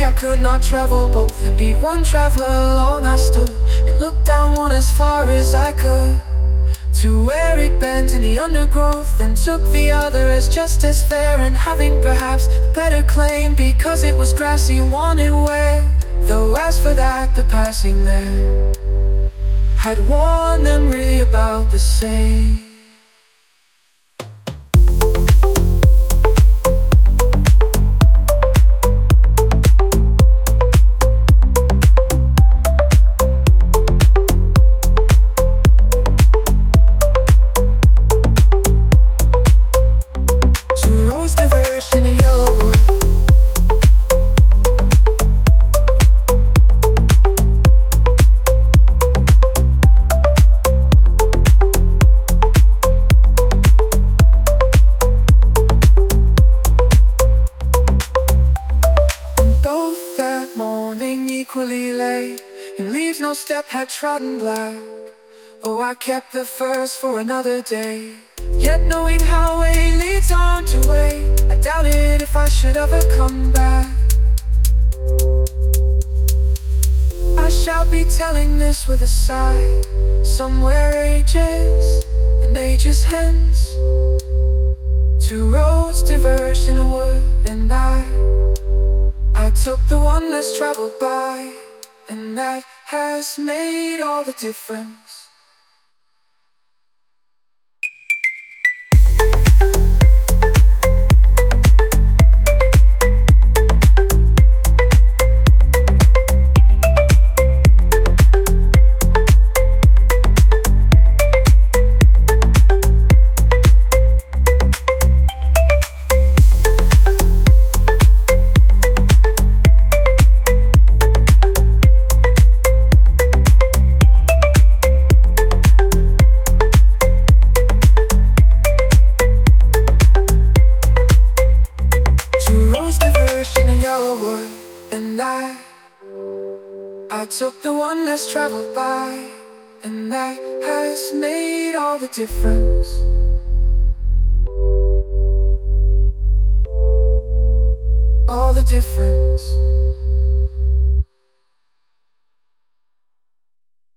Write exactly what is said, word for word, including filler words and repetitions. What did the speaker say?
I could not travel both and be one traveler alone. I stood and looked down one as far as I could, to where it bent in the undergrowth, and took the other as just as fair, and having perhaps a better claim because it was grassy wanted where. Though as for that, the passing there had warned them really about the same. Equally late, and leaves no step had trodden black. Oh, I kept the first for another day, yet knowing how way leads on to way, I doubted if I should ever come back. I shall be telling this with a sigh, somewhere ages and ages hence. Two roads diverged in a wood, and I I took the one less traveled by, and that has made all the difference. And I, I took the one less traveled by, and that has made all the difference. All the difference.